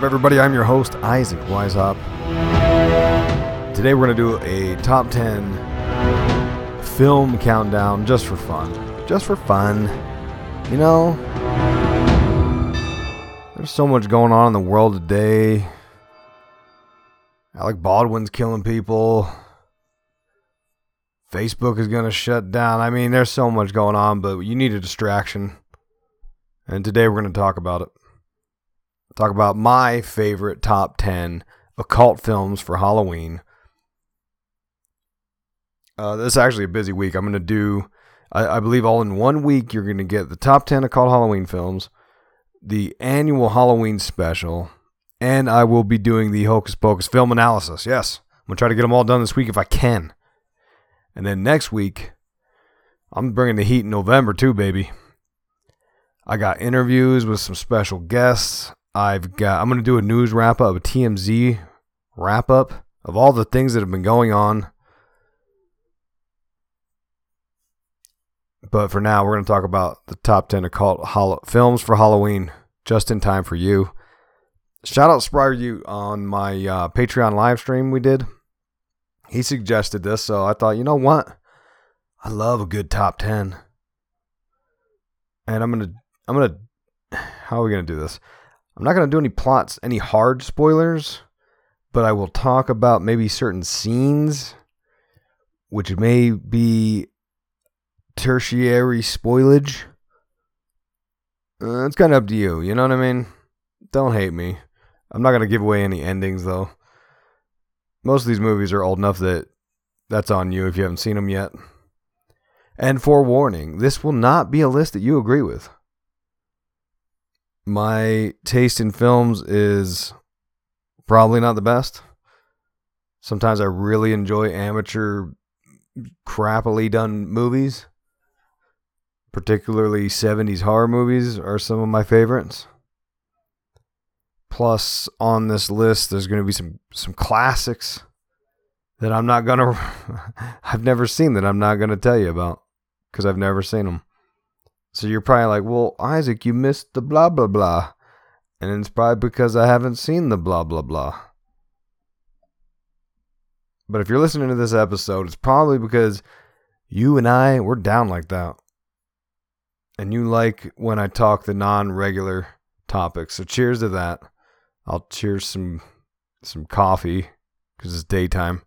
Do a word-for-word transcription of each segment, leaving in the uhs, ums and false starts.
everybody? I'm your host, Isaac Weishaupt. Today we're going to do a top ten film countdown just for fun. Just for fun. You know, there's so much going on in the world today. Alec Baldwin's killing people. Facebook is going to shut down. I mean, there's so much going on, but you need a distraction. And today we're going to talk about it. Talk about my favorite top ten occult films for Halloween. Uh, this is actually a busy week. I'm going to do, I, I believe all in one week, you're going to get the top ten occult Halloween films, the annual Halloween special, and I will be doing the Hocus Pocus film analysis. Yes, I'm going to try to get them all done this week if I can. And then next week, I'm bringing the heat in November too, baby. I got interviews with some special guests. I've got, I'm going to do a news wrap up, a T M Z wrap up of all the things that have been going on. But for now, we're going to talk about the top ten occult hol- films for Halloween, just in time for you. Shout out Spryer You on my uh, Patreon live stream we did. He suggested this, so I thought, you know what? I love a good top ten. And I'm going to, I'm going to, how are we going to do this? I'm not going to do any plots, any hard spoilers, but I will talk about maybe certain scenes, which may be tertiary spoilage. Uh, it's kind of up to you, you know what I mean? Don't hate me. I'm not going to give away any endings, though. Most of these movies are old enough that that's on you if you haven't seen them yet. And forewarning, this will not be a list that you agree with. My taste in films is probably not the best. Sometimes I really enjoy amateur, crappily done movies. Particularly seventies horror movies are some of my favorites. Plus, on this list, there's going to be some, some classics that I'm not going to... I've never seen that I'm not going to tell you about. Because I've never seen them. So you're probably like, well, Isaac, you missed the blah, blah, blah. And it's probably because I haven't seen the blah, blah, blah. But if you're listening to this episode, it's probably because you and I, we're down like that. And you like when I talk the non-regular topics. So cheers to that. I'll cheers some some coffee because it's daytime.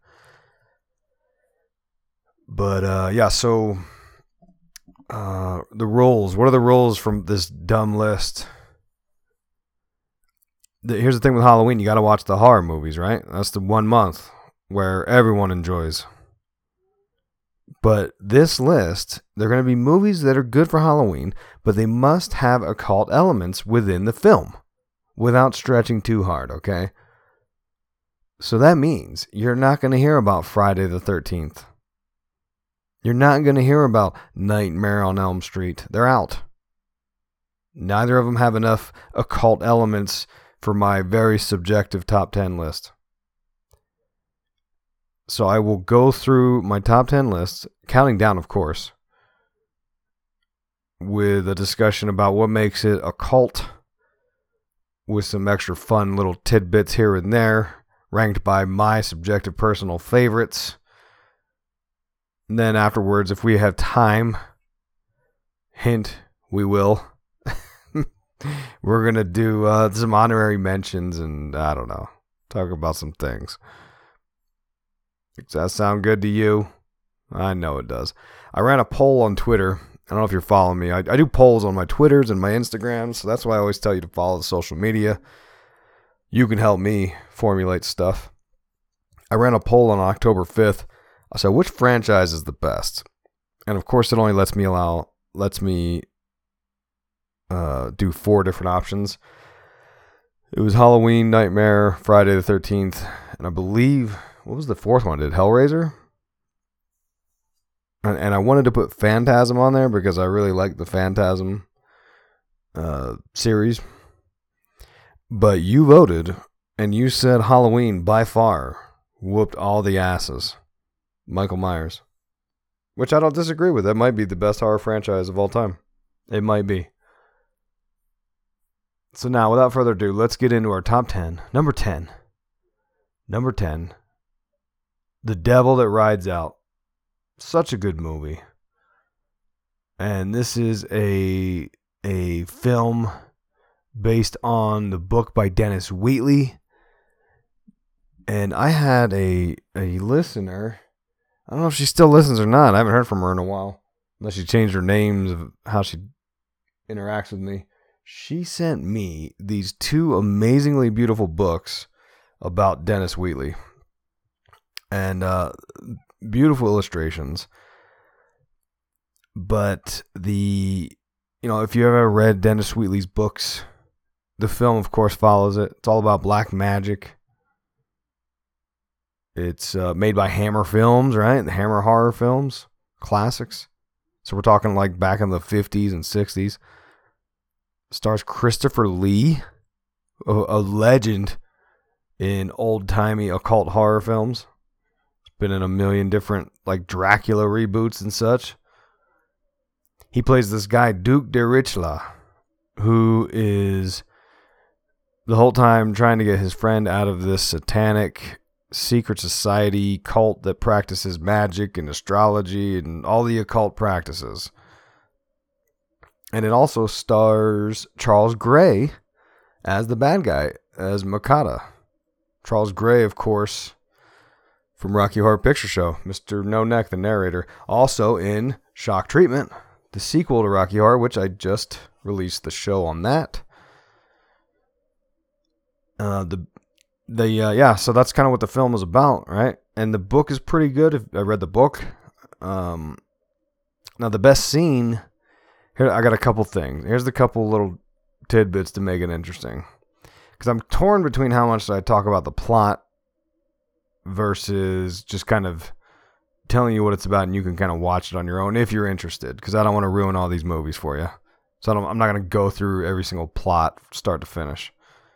But uh, yeah, so uh, the roles. What are the roles from this dumb list? The, here's the thing with Halloween. You got to watch the horror movies, right? That's the one month where everyone enjoys. But this list, they're going to be movies that are good for Halloween, but they must have occult elements within the film without stretching too hard, okay? So that means you're not going to hear about Friday the thirteenth. You're not going to hear about Nightmare on Elm Street. They're out. Neither of them have enough occult elements for my very subjective top ten list. So I will go through my top ten lists, counting down, of course, with a discussion about what makes it a cult, with some extra fun little tidbits here and there, ranked by my subjective personal favorites. And then afterwards, if we have time, hint, we will, we're going to do uh, some honorary mentions and, I don't know, talk about some things. Does that sound good to you? I know it does. I ran a poll on Twitter. I don't know if you're following me. I, I do polls on my Twitters and my Instagrams, so that's why I always tell you to follow the social media. You can help me formulate stuff. I ran a poll on October fifth. I said, which franchise is the best? And of course, it only lets me allow, lets me uh, do four different options. It was Halloween, Nightmare, Friday the thirteenth, and I believe... What was the fourth one? Did Hellraiser? And, and I wanted to put Phantasm on there because I really like the Phantasm uh, series. But you voted, and you said Halloween by far whooped all the asses. Michael Myers. Which I don't disagree with. That might be the best horror franchise of all time. It might be. So now, without further ado, let's get into our top ten. Number ten. Number ten. The Devil That Rides Out. Such a good movie. And this is a a film based on the book by Dennis Wheatley. And I had a a listener. I don't know if she still listens or not. I haven't heard from her in a while. Unless she changed her names of how she interacts with me. She sent me these two amazingly beautiful books about Dennis Wheatley. And uh, beautiful illustrations. But the, you know, if you ever read Dennis Wheatley's books, the film, of course, follows it. It's all about black magic. It's uh, made by Hammer Films, right? The Hammer horror films, classics. So we're talking like back in the fifties and sixties. Stars Christopher Lee, a, a legend in old-timey occult horror films. It's been in a million different, like, Dracula reboots and such. He plays this guy, Duke de Richla, who is the whole time trying to get his friend out of this satanic secret society cult that practices magic and astrology and all the occult practices. And it also stars Charles Gray as the bad guy, as Makata. Charles Gray, of course, from Rocky Horror Picture Show, Mister No Neck, the narrator. Also in Shock Treatment, the sequel to Rocky Horror, which I just released the show on that. Uh, the the uh, yeah, so that's kind of what the film is about, right? And the book is pretty good. I read the book. Um, now the best scene. Here, I got a couple things. Here's the couple little tidbits to make it interesting. Because I'm torn between how much I talk about the plot versus just kind of telling you what it's about and you can kind of watch it on your own if you're interested. Because I don't want to ruin all these movies for you. So I don't, I'm not going to go through every single plot start to finish.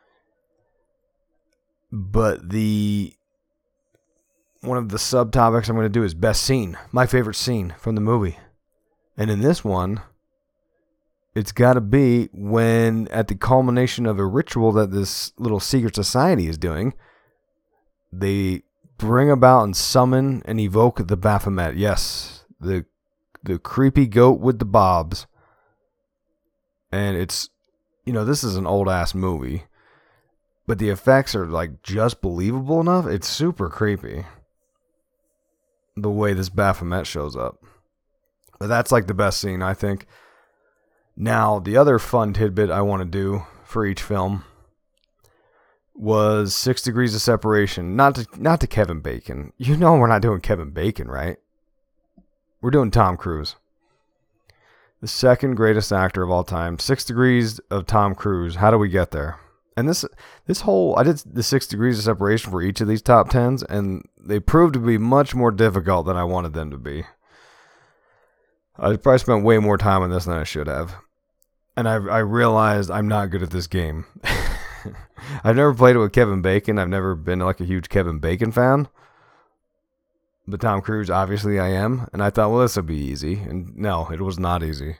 But the one of the subtopics I'm going to do is best scene. My favorite scene from the movie. And in this one, it's got to be when, at the culmination of a ritual that this little secret society is doing, they bring about and summon and evoke the Baphomet. Yes, the the creepy goat with the bobs. And it's, you know, this is an old-ass movie, but the effects are, like, just believable enough. It's super creepy, the way this Baphomet shows up. But that's, like, the best scene, I think. Now, the other fun tidbit I want to do for each film was Six Degrees of Separation. Not to, not to Kevin Bacon. You know we're not doing Kevin Bacon, right? We're doing Tom Cruise. The second greatest actor of all time. Six Degrees of Tom Cruise. How do we get there? And this this whole... I did the Six Degrees of Separation for each of these top tens, and they proved to be much more difficult than I wanted them to be. I probably spent way more time on this than I should have. And I I realized I'm not good at this game. I've never played it with Kevin Bacon. I've never been like a huge Kevin Bacon fan. But Tom Cruise, obviously I am. And I thought, well, this will be easy. And no, it was not easy.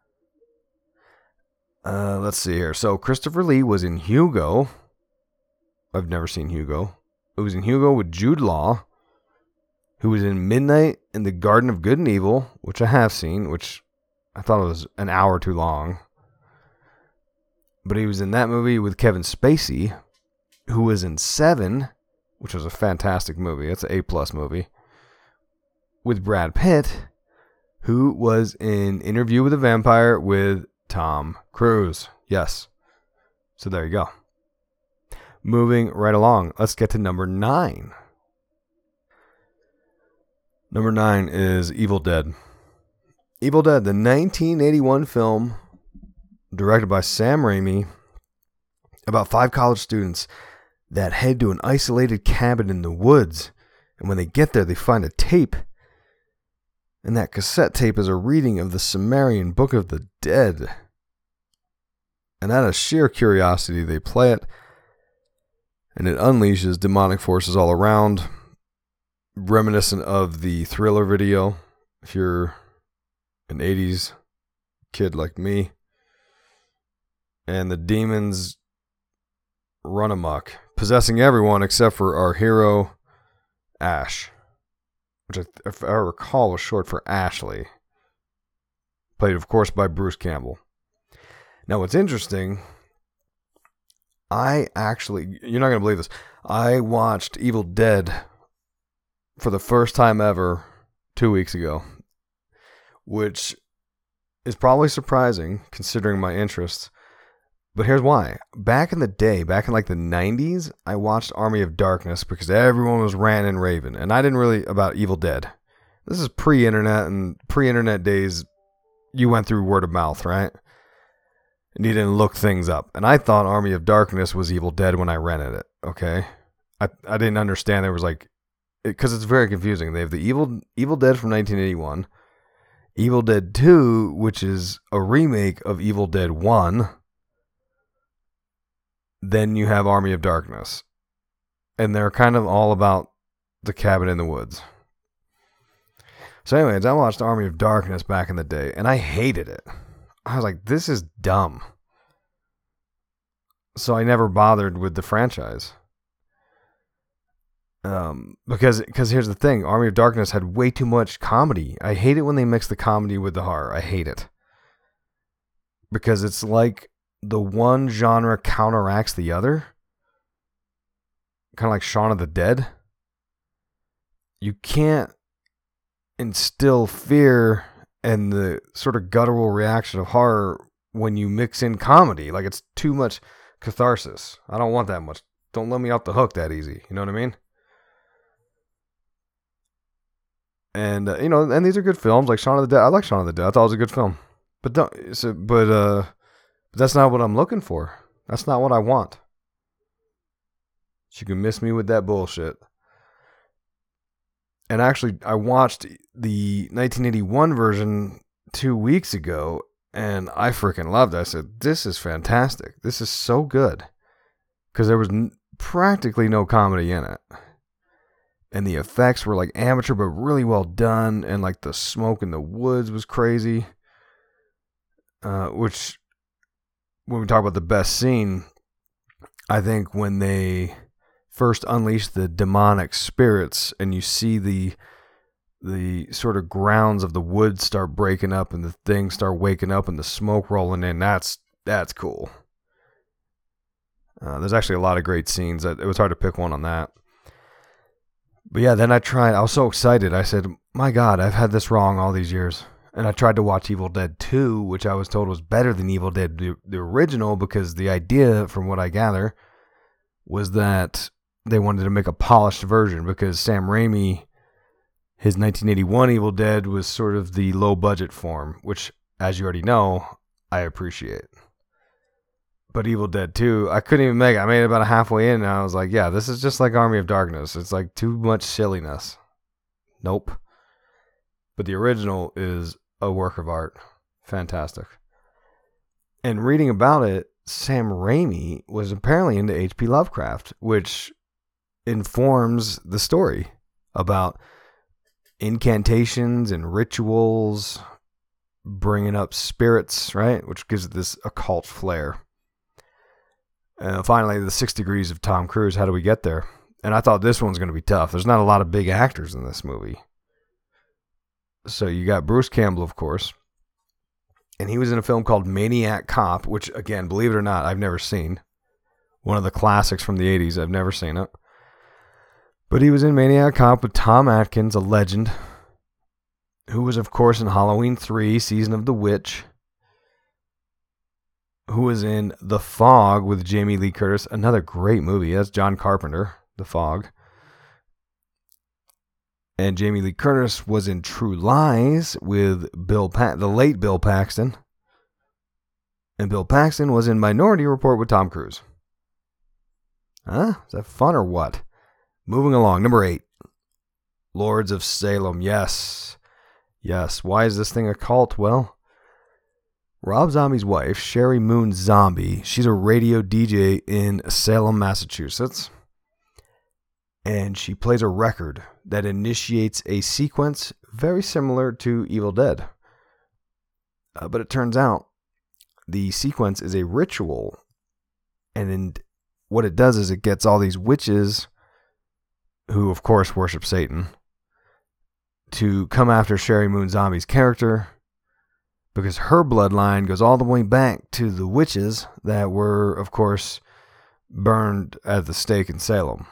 Uh, let's see here. So Christopher Lee was in Hugo. I've never seen Hugo. It was in Hugo with Jude Law, who was in Midnight in the Garden of Good and Evil, which I have seen, which I thought it was an hour too long. But he was in that movie with Kevin Spacey, who was in Seven, which was a fantastic movie. That's an A-plus movie. With Brad Pitt, who was in Interview with a Vampire with Tom Cruise. Yes. So there you go. Moving right along. Let's get to number nine. Number nine is Evil Dead. Evil Dead, the nineteen eighty-one film directed by Sam Raimi about five college students that head to an isolated cabin in the woods. And when they get there, they find a tape. And that cassette tape is a reading of the Sumerian Book of the Dead. And out of sheer curiosity, they play it. And it unleashes demonic forces all around. Reminiscent of the Thriller video. If you're an eighties kid like me. and the demons run amok, possessing everyone except for our hero, Ash, which I, if I recall was short for Ashley, played of course by Bruce Campbell. Now what's interesting, I actually, you're not going to believe this, I watched Evil Dead for the first time ever two weeks ago, which is probably surprising considering my interests. But here's why. Back in the day, back in like the nineties, I watched Army of Darkness because everyone was ranting and raving. And I didn't really, about Evil Dead. This is pre-internet, and pre-internet days, you went through word of mouth, right? And you didn't look things up. And I thought Army of Darkness was Evil Dead when I rented it, okay? I, I didn't understand there was like, because it, it's very confusing. They have the Evil Evil Dead from nineteen eighty-one, Evil Dead two, which is a remake of Evil Dead one. Then you have Army of Darkness. And they're kind of all about the cabin in the woods. So anyways, I watched Army of Darkness back in the day, and I hated it. I was like, this is dumb. So I never bothered with the franchise. Um, because because here's the thing. Army of Darkness had way too much comedy. I hate it when they mix the comedy with the horror. I hate it. Because it's like the one genre counteracts the other. Kind of like Shaun of the Dead. You can't instill fear and the sort of guttural reaction of horror when you mix in comedy. Like, it's too much catharsis. I don't want that much. Don't let me off the hook that easy. You know what I mean? And, uh, you know, and these are good films. Like Shaun of the Dead. I like Shaun of the Dead. I thought it was a good film. But don't, so, but, uh, But that's not what I'm looking for. That's not what I want. You can miss me with that bullshit. And actually, I watched the nineteen eighty-one version two weeks ago, and I freaking loved it. I said, this is fantastic. This is so good. Because there was n- practically no comedy in it. And the effects were like amateur, but really well done. And like the smoke in the woods was crazy. Uh, which... When we talk about the best scene, I think when they first unleash the demonic spirits and you see the the sort of grounds of the wood start breaking up and the things start waking up and the smoke rolling in, that's that's cool. Uh, there's actually a lot of great scenes. It was hard to pick one on that. But yeah, then I tried. I was so excited. I said, my God, I've had this wrong all these years. And I tried to watch Evil Dead two, which I was told was better than Evil Dead, the, the original, because the idea, from what I gather, was that they wanted to make a polished version, because Sam Raimi, his nineteen eighty-one Evil Dead was sort of the low-budget form, which, as you already know, I appreciate. But Evil Dead two, I couldn't even make it. I made it about halfway in, and I was like, yeah, this is just like Army of Darkness. It's like too much silliness. Nope. But the original is a work of art. Fantastic. And reading about it, Sam Raimi was apparently into H P Lovecraft, which informs the story about incantations and rituals, bringing up spirits, right? Which gives it this occult flair. Uh, finally, the Six Degrees of Tom Cruise. How do we get there? And I thought this one's going to be tough. There's not a lot of big actors in this movie. So you got Bruce Campbell, of course. And he was in a film called Maniac Cop, which, again, believe it or not, I've never seen. One of the classics from the eighties. I've never seen it. But he was in Maniac Cop with Tom Atkins, a legend, who was, of course, in Halloween three, Season of the Witch, who was in The Fog with Jamie Lee Curtis, another great movie. That's John Carpenter, The Fog. And Jamie Lee Curtis was in True Lies with Bill pa- the late Bill Paxton. And Bill Paxton was in Minority Report with Tom Cruise. Huh? Is that fun or what? Moving along. Number eight. Lords of Salem. Yes. Yes. Why is this thing a cult? Well, Rob Zombie's wife, Sherry Moon Zombie, she's a radio D J in Salem, Massachusetts. And she plays a record that initiates a sequence very similar to Evil Dead. Uh, but it turns out the sequence is a ritual. And in, what it does is it gets all these witches, who of course worship Satan, to come after Sheri Moon Zombie's character, because her bloodline goes all the way back to the witches that were, of course, burned at the stake in Salem.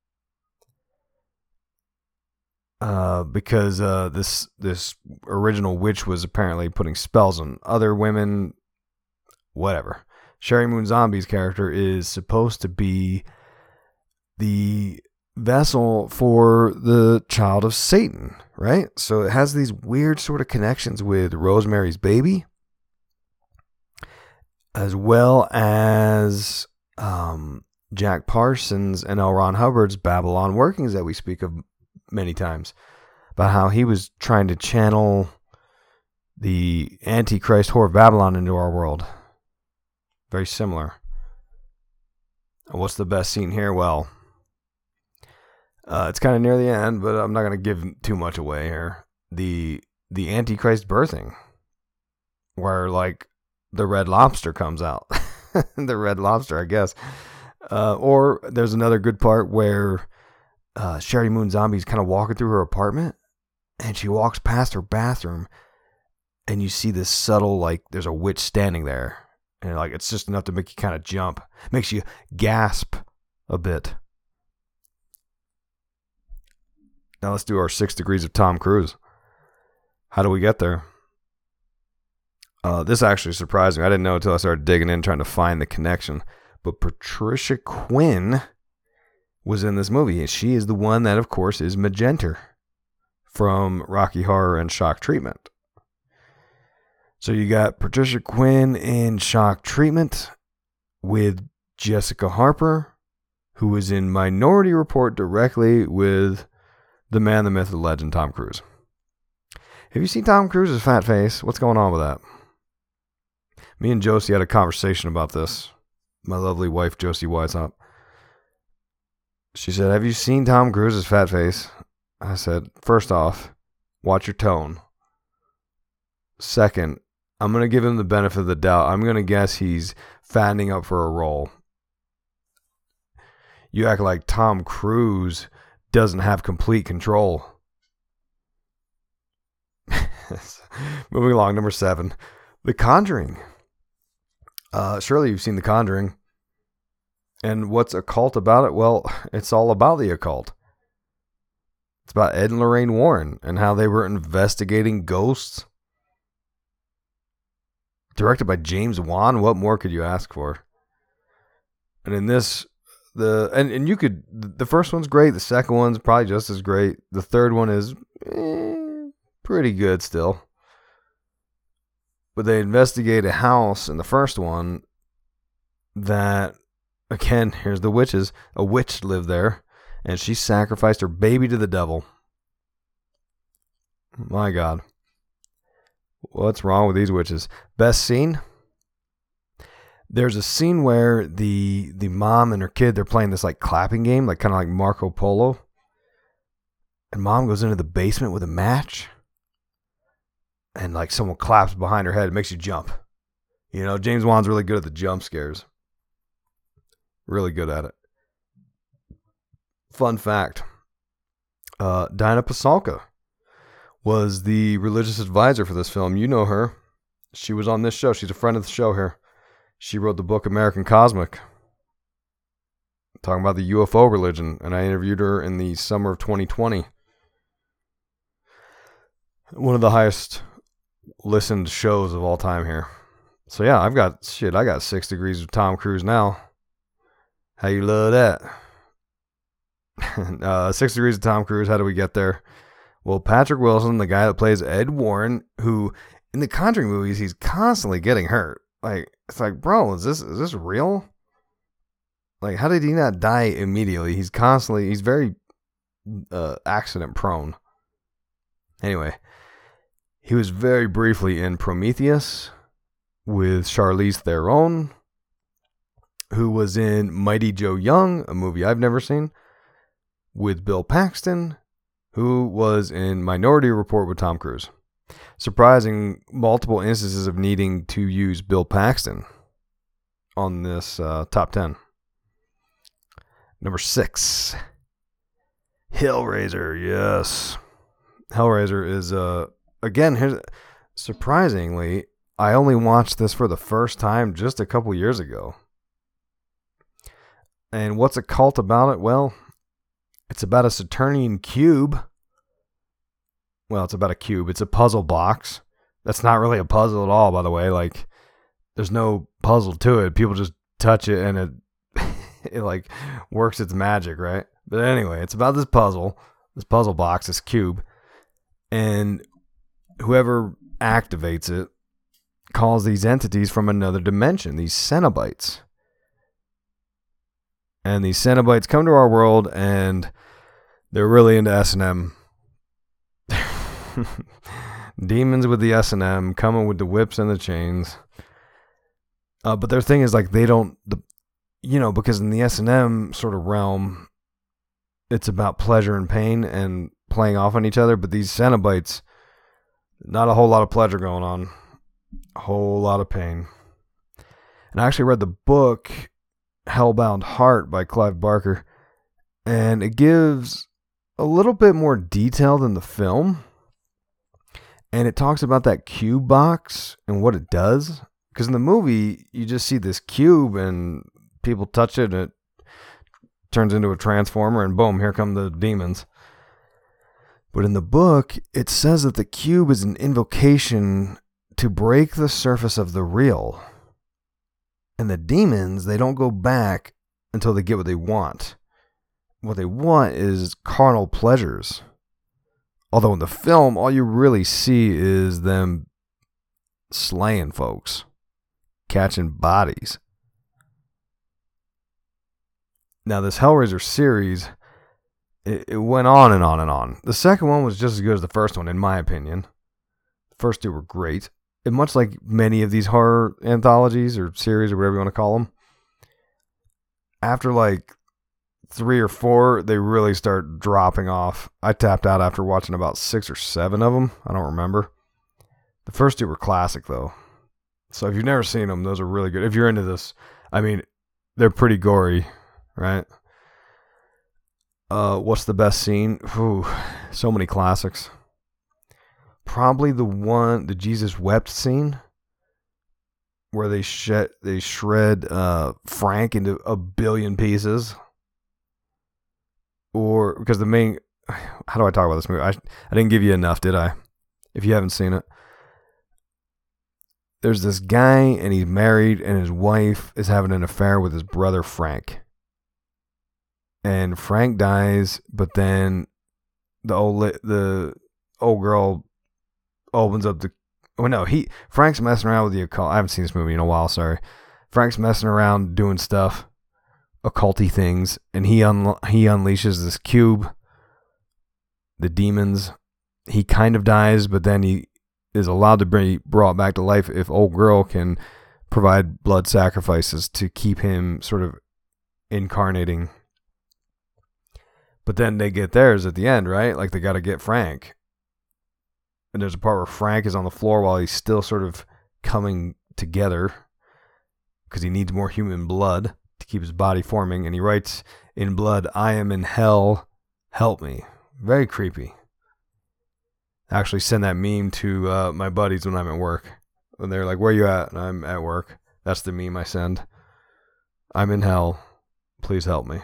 Uh, because uh, this this original witch was apparently putting spells on other women. Whatever. Sheri Moon Zombie's character is supposed to be the vessel for the child of Satan, right? So it has these weird sort of connections with Rosemary's Baby, as well as um, Jack Parsons and L. Ron Hubbard's Babylon Workings that we speak of many times, about how he was trying to channel the Antichrist whore of Babylon into our world. Very similar. And what's the best scene here? Well, uh, it's kind of near the end, but I'm not going to give too much away here. The the Antichrist birthing, where like the Red Lobster comes out. The Red Lobster, I guess. Uh, or there's another good part where Uh, Sheri Moon Zombie's kind of walking through her apartment, and she walks past her bathroom, and you see this subtle, like, there's a witch standing there, and like it's just enough to make you kind of jump, makes you gasp a bit. Now let's do our six degrees of Tom Cruise. How do we get there? Uh, this actually surprised me. I didn't know until I started digging in, trying to find the connection. But Patricia Quinn was in this movie, and she is the one that, of course, is Magenter from Rocky Horror and Shock Treatment. So you got Patricia Quinn in Shock Treatment with Jessica Harper, who was in Minority Report directly with the man, the myth, the legend, Tom Cruise. Have you seen Tom Cruise's fat face? What's going on with that? Me and Josie had a conversation about this. My lovely wife, Josie Weishaupt. She said, have you seen Tom Cruise's fat face? I said, first off, watch your tone. Second, I'm going to give him the benefit of the doubt. I'm going to guess he's fattening up for a role. You act like Tom Cruise doesn't have complete control. Moving along, number seven. The Conjuring. Uh, surely you've seen The Conjuring. And what's occult about it? Well, it's all about the occult. It's about Ed and Lorraine Warren and how they were investigating ghosts. Directed by James Wan. What more could you ask for? And in this, the and, and you could, the first one's great. The second one's probably just as great. The third one is eh, pretty good still. But they investigate a house in the first one that, again, here's the witches. A witch lived there, and she sacrificed her baby to the devil. My God. What's wrong with these witches? Best scene? There's a scene where the the mom and her kid, they're playing this like clapping game, like kind of like Marco Polo. And mom goes into the basement with a match. And like someone claps behind her head. It makes you jump. You know, James Wan's really good at the jump scares. Really good at it. Fun fact. Uh, Dinah Pasalka was the religious advisor for this film. You know her. She was on this show. She's a friend of the show here. She wrote the book American Cosmic, talking about the U F O religion, and I interviewed her in the summer of twenty twenty. One of the highest listened shows of all time here. So yeah, I've got, shit, I got six degrees of Tom Cruise now. How you love that? uh, six degrees of Tom Cruise. How do we get there? Well, Patrick Wilson, the guy that plays Ed Warren, who in the Conjuring movies, he's constantly getting hurt. Like, it's like, bro, is this is this real? Like, how did he not die immediately? He's constantly, he's very uh, accident prone. Anyway, he was very briefly in Prometheus with Charlize Theron, who was in Mighty Joe Young, a movie I've never seen, with Bill Paxton, who was in Minority Report with Tom Cruise. surprising multiple instances of needing to use Bill Paxton on this uh, top ten. Number six, Hellraiser. Yes, Hellraiser is uh again. Here's surprisingly, I only watched this for the first time just a couple years ago. And what's a cult about it? Well, it's about a Saturnian cube. Well, it's about a cube. It's a puzzle box. That's not really a puzzle at all, by the way. Like, there's no puzzle to it. People just touch it and it, it like works its magic, right? But anyway, it's about this puzzle, this puzzle box, this cube. And whoever activates it calls these entities from another dimension, these Cenobites. And these Cenobites come to our world, and they're really into S and M. Demons with the S and M, coming with the whips and the chains. Uh, but their thing is, like, they don't, the, you know, because in the S and M sort of realm, it's about pleasure and pain and playing off on each other. But these Cenobites, not a whole lot of pleasure going on. A whole lot of pain. And I actually read the book Hellbound Heart by Clive Barker, and it gives a little bit more detail than the film, and it talks about that cube box and what it does, because in the movie you just see this cube and people touch it and it turns into a transformer and boom, here come the demons. But in the book it says that the cube is an invocation to break the surface of the real. And the demons, they don't go back until they get what they want. What they want is carnal pleasures. Although in the film, all you really see is them slaying folks, catching bodies. Now, this Hellraiser series, it, it went on and on and on. The second one was just as good as the first one, in my opinion. The first two were great. And much like many of these horror anthologies or series or whatever you want to call them, after like three or four, they really start dropping off. I tapped out after watching about six or seven of them. I don't remember. The first two were classic, though. So if you've never seen them, those are really good. If you're into this, I mean, they're pretty gory, right? Uh, what's the best scene? Whew, so many classics. Probably the one, the Jesus Wept scene, where they shed, they shred uh, Frank into a billion pieces. Or, because the main, how do I talk about this movie? I, I didn't give you enough, did I? If you haven't seen it. There's this guy, and he's married, and his wife is having an affair with his brother Frank. And Frank dies, but then the old, the old girl opens up the, oh no, he, Frank's messing around with the occult. I haven't seen this movie in a while, sorry. Frank's messing around doing stuff, occulty things, and he un, he unleashes this cube, the demons. He kind of dies, but then he is allowed to be brought back to life if old girl can provide blood sacrifices to keep him sort of incarnating. But then they get theirs at the end, right? Like, they got to get Frank. And there's a part where Frank is on the floor while he's still sort of coming together because he needs more human blood to keep his body forming. And he writes in blood, "I am in hell, help me." Very creepy. I actually send that meme to uh, my buddies when I'm at work. When they're like, "Where you at?" And I'm at work. That's the meme I send. "I'm in hell, please help me."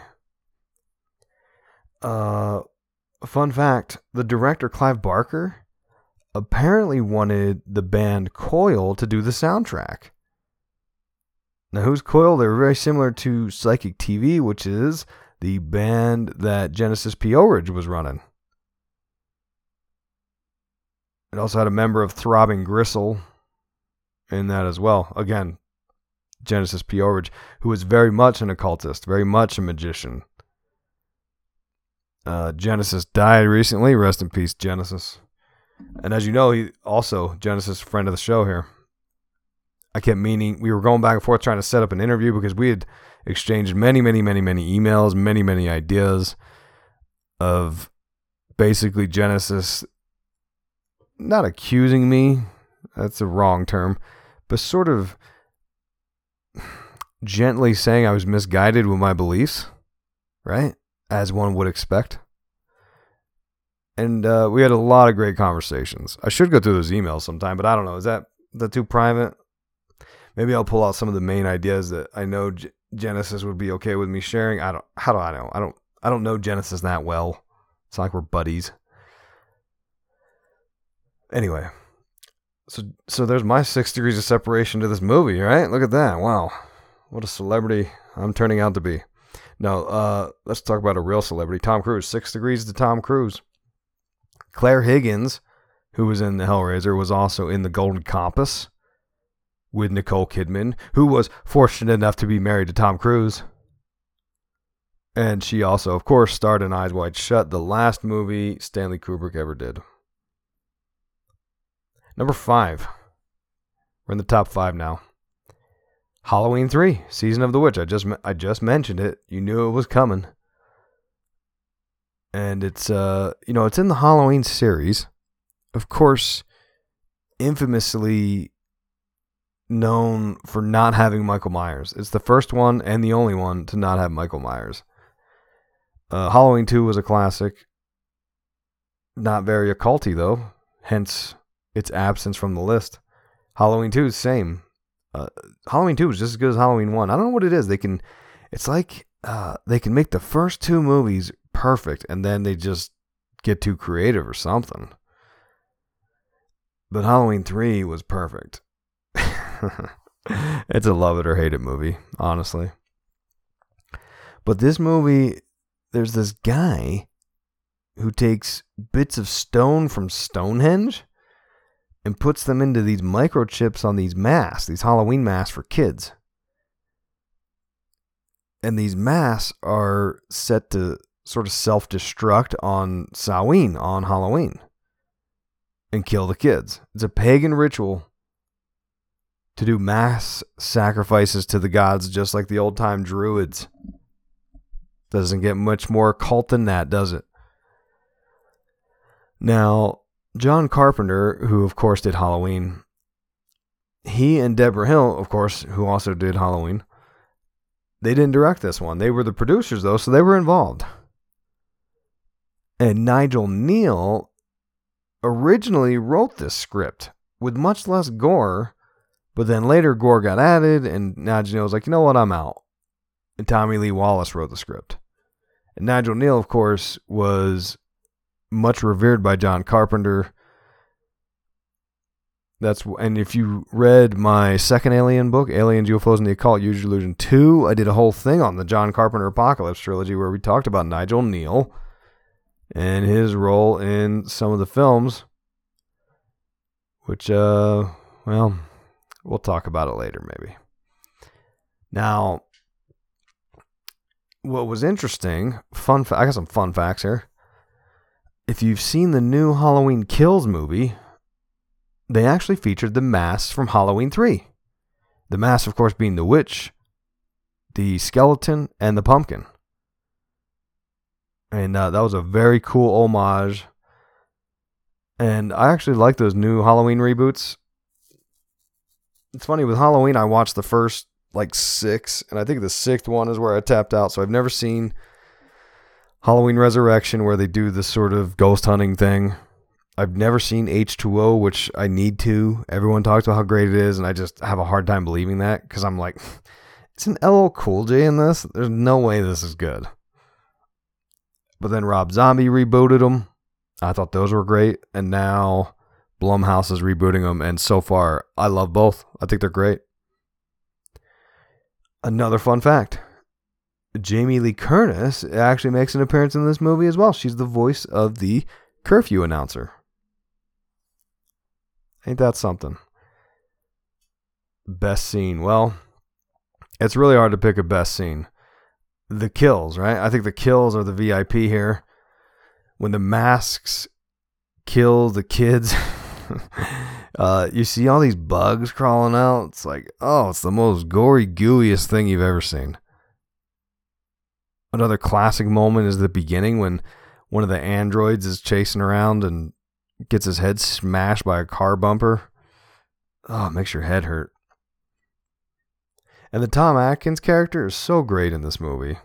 Uh, fun fact, the director Clive Barker apparently wanted the band Coil to do the soundtrack. Now, who's Coil? They're very similar to Psychic T V, which is the band that Genesis P. Orridge was running. It also had a member of Throbbing Gristle in that as well. Again, Genesis P. Orridge, who was very much an occultist, very much a magician. Uh, Genesis died recently. Rest in peace, Genesis. And as you know, he also, Genesis, friend of the show here. I kept meaning, we were going back and forth trying to set up an interview because we had exchanged many, many, many, many emails, many, many ideas of basically Genesis not accusing me, that's the wrong term, but sort of gently saying I was misguided with my beliefs, right? As one would expect. And uh, we had a lot of great conversations. I should go through those emails sometime, but I don't know. Is that, is that too private? Maybe I'll pull out some of the main ideas that I know G- Genesis would be okay with me sharing. I don't. How do I know? I don't. I don't know Genesis that well. It's not like we're buddies. Anyway, so so there's my six degrees of separation to this movie, right? Look at that. Wow, what a celebrity I'm turning out to be. No, uh, let's talk about a real celebrity. Tom Cruise. Six degrees to Tom Cruise. Claire Higgins, who was in The Hellraiser, was also in The Golden Compass with Nicole Kidman, who was fortunate enough to be married to Tom Cruise. And she also, of course, starred in Eyes Wide Shut, the last movie Stanley Kubrick ever did. Number five. We're in the top five now. Halloween three, Season of the Witch. I just I just mentioned it. You knew it was coming. And it's uh you know, it's in the Halloween series. Of course, infamously known for not having Michael Myers. It's the first one and the only one to not have Michael Myers. Uh, Halloween two was a classic. Not very occulty though, hence its absence from the list. Halloween two is same. Uh, Halloween two is just as good as Halloween one. I don't know what it is. They can, it's like uh, they can make the first two movies perfect and then they just get too creative or something. But Halloween three was perfect. It's a love it or hate it movie, honestly. But this movie, there's this guy who takes bits of stone from Stonehenge and puts them into these microchips on these masks, these Halloween masks for kids. And these masks are set to sort of self-destruct on Samhain, on Halloween, and kill the kids. It's a pagan ritual to do mass sacrifices to the gods, just like the old-time druids. Doesn't get much more occult than that, does it? Now, John Carpenter, who of course did Halloween, he and Deborah Hill, of course, who also did Halloween, they didn't direct this one. They were the producers, though, so they were involved. And Nigel Neal originally wrote this script with much less gore, but then later gore got added, and Nigel Neal was like, you know what, I'm out. And Tommy Lee Wallace wrote the script. And Nigel Neal, of course, was much revered by John Carpenter. That's and if you read my second Alien book, Aliens, U F Os, and the Occult, Use Your Illusion two, I did a whole thing on the John Carpenter Apocalypse trilogy where we talked about Nigel Neal and his role in some of the films, which, uh, well, we'll talk about it later, maybe. Now, what was interesting, fun, fa- I got some fun facts here. If you've seen the new Halloween Kills movie, they actually featured the masks from Halloween three. The mask, of course, being the witch, the skeleton, and the pumpkin. And uh, that was a very cool homage. And I actually like those new Halloween reboots. It's funny, with Halloween, I watched the first, like, six, and I think the sixth one is where I tapped out, so I've never seen Halloween Resurrection, where they do this sort of ghost hunting thing. I've never seen H two O, which I need to. Everyone talks about how great it is, and I just have a hard time believing that, because I'm like, it's an L L Cool J in this? There's no way this is good. But then Rob Zombie rebooted them. I thought those were great, and now Blumhouse is rebooting them, and so far, I love both. I think they're great. Another fun fact. Jamie Lee Curtis actually makes an appearance in this movie as well. She's the voice of the curfew announcer. Ain't that something? Best scene. Well, it's really hard to pick a best scene. The kills, right? I think the kills are the V I P here. When the masks kill the kids, uh, you see all these bugs crawling out. It's like, oh, it's the most gory, gooeyest thing you've ever seen. Another classic moment is the beginning when one of the androids is chasing around and gets his head smashed by a car bumper. Oh, it makes your head hurt. And the Tom Atkins character is so great in this movie.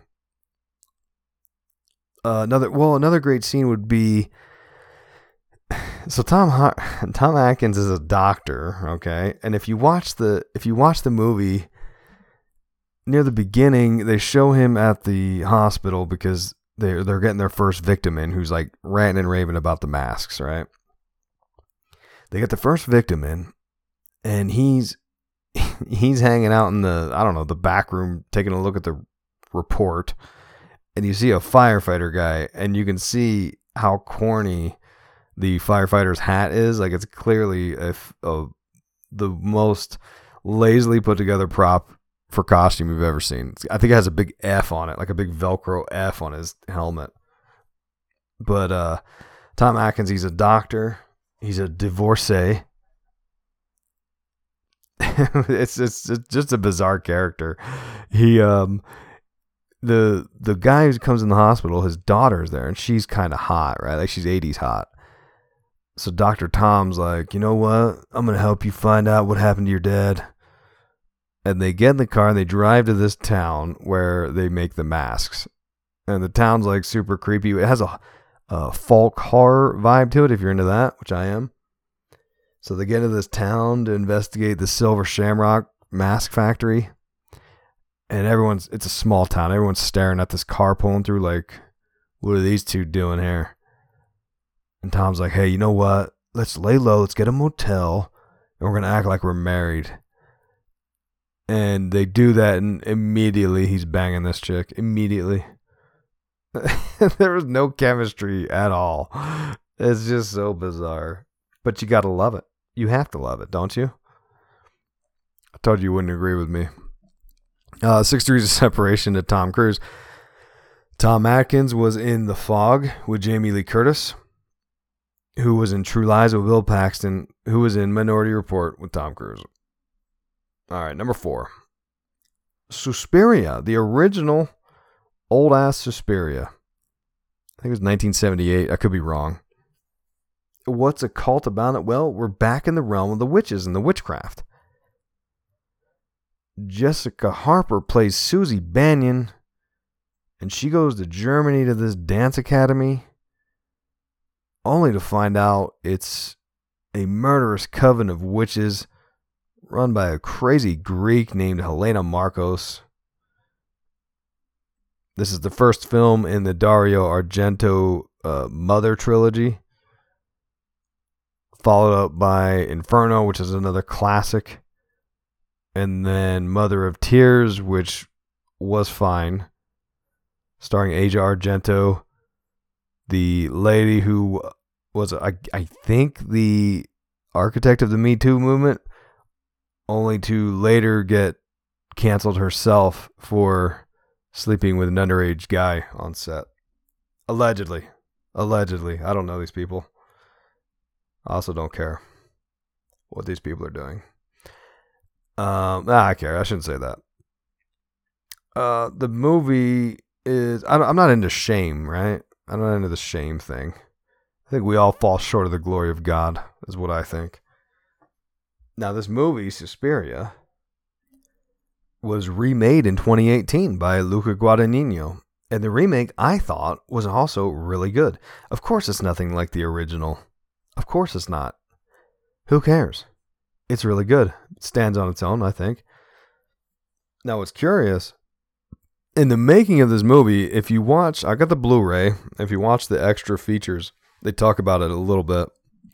Uh, another well, another great scene would be. So Tom Tom Atkins is a doctor, okay, and if you watch the if you watch the movie, near the beginning they show him at the hospital because they're they're getting their first victim in, who's like ranting and raving about the masks, right? They get the first victim in, and he's he's hanging out in the I don't know the back room taking a look at the report, and you see a firefighter guy, and you can see how corny the firefighter's hat is. Like, it's clearly a, a, the most lazily put together prop for costume you've ever seen. I think it has a big F on it, like a big Velcro F on his helmet. But uh, Tom Atkins, he's a doctor. He's a divorcee. it's, it's it's just a bizarre character. He um the the guy who comes in the hospital, his daughter's there, and she's kind of hot, right? Like, she's eighties hot. So Doctor Tom's like, you know what? I'm going to help you find out what happened to your dad. And they get in the car and they drive to this town where they make the masks. And the town's like super creepy. It has a, a folk horror vibe to it, if you're into that, which I am. So they get into this town to investigate the Silver Shamrock mask factory. And everyone's, it's a small town. Everyone's staring at this car pulling through like, what are these two doing here? And Tom's like, hey, you know what? Let's lay low. Let's get a motel. And we're going to act like we're married. And they do that, and immediately he's banging this chick. Immediately. There was no chemistry at all. It's just so bizarre. But you got to love it. You have to love it, don't you? I told you you wouldn't agree with me. Uh, Six Degrees of Separation to Tom Cruise. Tom Atkins was in The Fog with Jamie Lee Curtis, who was in True Lies with Bill Paxton, who was in Minority Report with Tom Cruise. All right, number four. Suspiria, the original old-ass Suspiria. I think it was nineteen seventy-eight. I could be wrong. What's a cult about it? Well, we're back in the realm of the witches and the witchcraft. Jessica Harper plays Susie Bannion, and she goes to Germany to this dance academy, only to find out it's a murderous coven of witches run by a crazy Greek named Helena Markos. This is the first film in the Dario Argento uh, Mother trilogy, followed up by Inferno, which is another classic, and then Mother of Tears, which was fine, starring Asia Argento, the lady who was, I, I think, the architect of the Me Too movement, only to later get canceled herself for sleeping with an underage guy on set. Allegedly. Allegedly. I don't know these people. I also don't care what these people are doing. Um, nah, I care. I shouldn't say that. Uh, the movie is... I'm not into shame, right? I'm not into the shame thing. I think we all fall short of the glory of God, is what I think. Now, this movie, Suspiria, was remade in twenty eighteen by Luca Guadagnino. And the remake, I thought, was also really good. Of course it's nothing like the original. Of course it's not. Who cares? It's really good. It stands on its own, I think. Now, what's curious, in the making of this movie, if you watch, I got the Blu-ray, if you watch the extra features, they talk about it a little bit.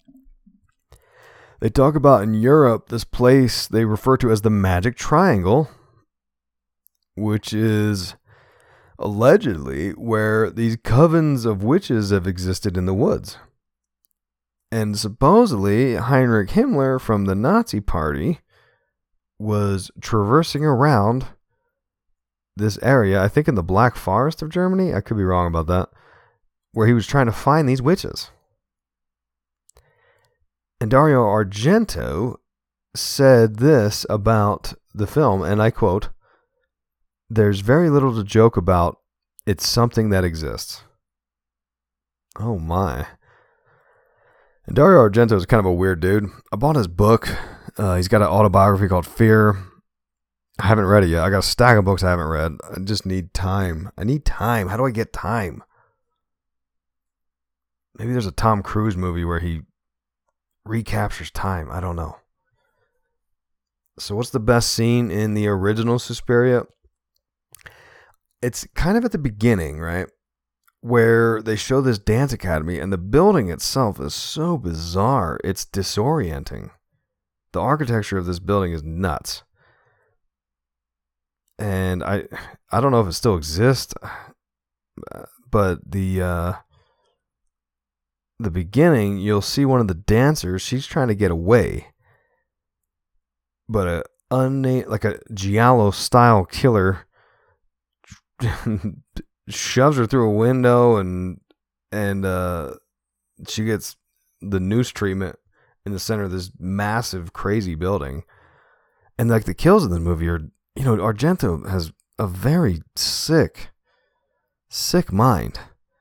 They talk about in Europe, this place they refer to as the Magic Triangle, which is allegedly where these covens of witches have existed in the woods. And supposedly, Heinrich Himmler from the Nazi Party was traversing around this area, I think in the Black Forest of Germany, I could be wrong about that, where he was trying to find these witches. And Dario Argento said this about the film, and I quote, "There's very little to joke about. It's something that exists." Oh my. And Dario Argento is kind of a weird dude. I bought his book. Uh, he's got an autobiography called Fear. I haven't read it yet. I got a stack of books I haven't read. I just need time. I need time. How do I get time? Maybe there's a Tom Cruise movie where he recaptures time. I don't know. So what's the best scene in the original Suspiria? It's kind of at the beginning, right? Where they show this dance academy, and the building itself is so bizarre. It's disorienting. The architecture of this building is nuts. And I I don't know if it still exists, but the uh, the beginning, you'll see one of the dancers, she's trying to get away. But a unnamed, like a Giallo style killer shoves her through a window, and and uh, she gets the noose treatment in the center of this massive, crazy building. And like the kills in the movie are, you know, Argento has a very sick, sick mind.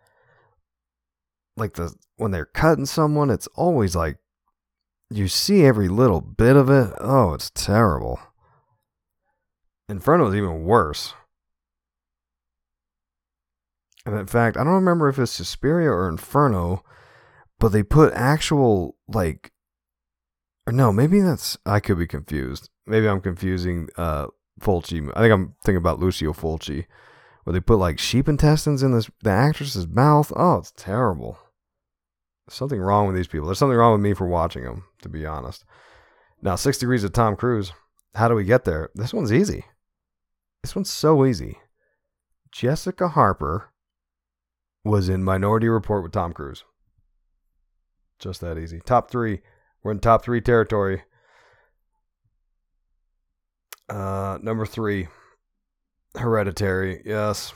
Like the when they're cutting someone, it's always like you see every little bit of it. Oh, it's terrible. Inferno is even worse. And in fact, I don't remember if it's Suspiria or Inferno, but they put actual, like, or no, maybe that's, I could be confused. Maybe I'm confusing uh, Fulci. I think I'm thinking about Lucio Fulci, where they put, like, sheep intestines in this the actress's mouth. Oh, it's terrible. There's something wrong with these people. There's something wrong with me for watching them, to be honest. Now, Six Degrees of Tom Cruise. How do we get there? This one's easy. This one's so easy. Jessica Harper was in Minority Report with Tom Cruise. Just that easy. Top three. We're in top three territory. Uh, number three, Hereditary. Yes.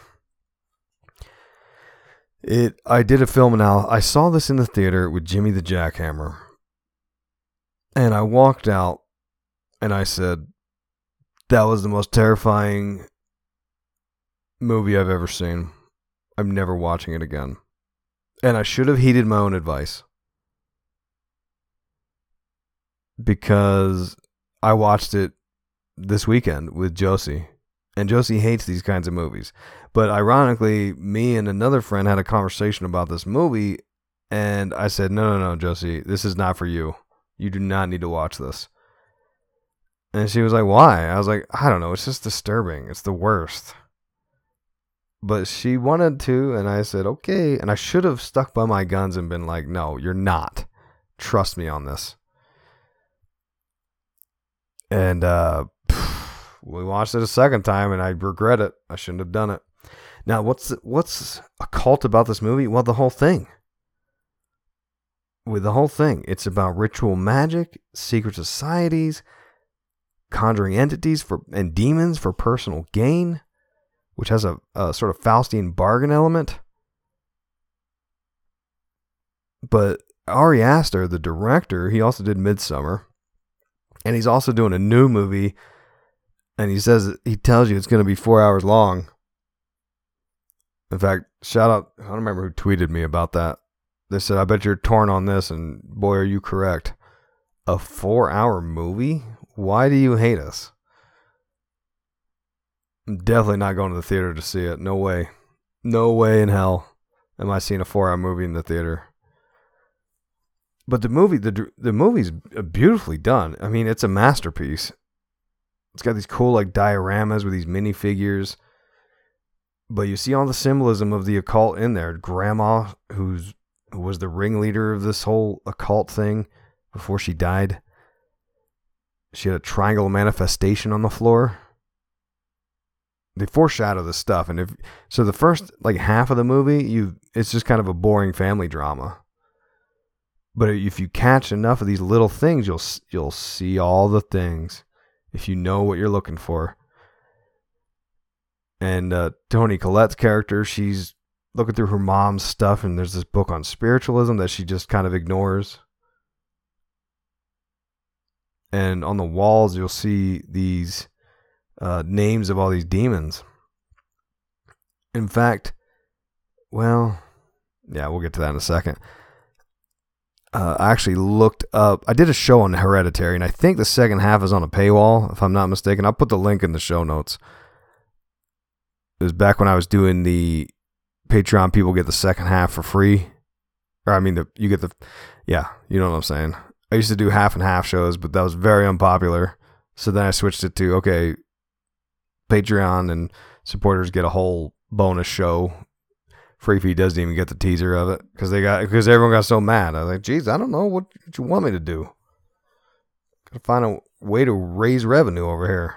It. I did a film analysis. I saw this in the theater with Jimmy the Jackhammer. And I walked out and I said, that was the most terrifying movie I've ever seen. I'm never watching it again. And I should have heeded my own advice. Because I watched it this weekend with Josie. And Josie hates these kinds of movies. But ironically, me and another friend had a conversation about this movie. And I said, no, no, no, Josie, this is not for you. You do not need to watch this. And she was like, why? I was like, I don't know. It's just disturbing. It's the worst. But she wanted to, and I said, okay. And I should have stuck by my guns and been like, no, you're not. Trust me on this. And uh, we watched it a second time, and I regret it. I shouldn't have done it. Now, what's what's occult about this movie? Well, the whole thing. With the whole thing, it's about ritual magic, secret societies, conjuring entities for and demons for personal gain, which has a, a sort of Faustian bargain element. But Ari Aster, the director, he also did Midsommar. And he's also doing a new movie. And he says, he tells you it's going to be four hours long. In fact, shout out, I don't remember who tweeted me about that. They said, I bet you're torn on this. And boy, are you correct. A four hour movie? Why do you hate us? I'm definitely not going to the theater to see it. No way. No way in hell am I seeing a four-hour movie in the theater. But the movie, the the movie's beautifully done. I mean, it's a masterpiece. It's got these cool like dioramas with these minifigures. But you see all the symbolism of the occult in there. Grandma, who's who was the ringleader of this whole occult thing before she died. She had a triangle manifestation on the floor. They foreshadow this stuff, and if so, the first like half of the movie, you it's just kind of a boring family drama. But if you catch enough of these little things, you'll you'll see all the things if you know what you're looking for. And uh, Toni Collette's character, she's looking through her mom's stuff, and there's this book on spiritualism that she just kind of ignores. And on the walls, you'll see these uh, names of all these demons. In fact, well, yeah, we'll get to that in a second. Uh, I actually looked up. I did a show on Hereditary, and I think the second half is on a paywall, if I'm not mistaken. I'll put the link in the show notes. It was back when I was doing the Patreon. People get the second half for free, or I mean, the you get the yeah, you know what I'm saying. I used to do half and half shows, but that was very unpopular. So then I switched it to okay, Patreon and supporters get a whole bonus show. Free Feed doesn't even get the teaser of it because they got because everyone got so mad. I was like, geez, I don't know what, what you want me to do. Gotta find a way to raise revenue over here.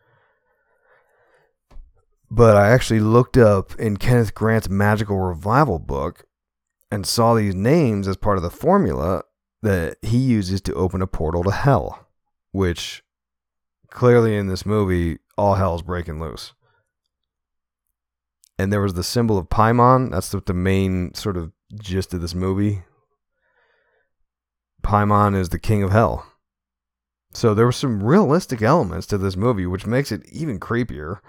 But I actually looked up in Kenneth Grant's Magical Revival book and saw these names as part of the formula that he uses to open a portal to hell, which clearly in this movie, all hell's breaking loose. And there was the symbol of Paimon. That's the, the main sort of gist of this movie. Paimon is the king of hell. So there were some realistic elements to this movie, which makes it even creepier.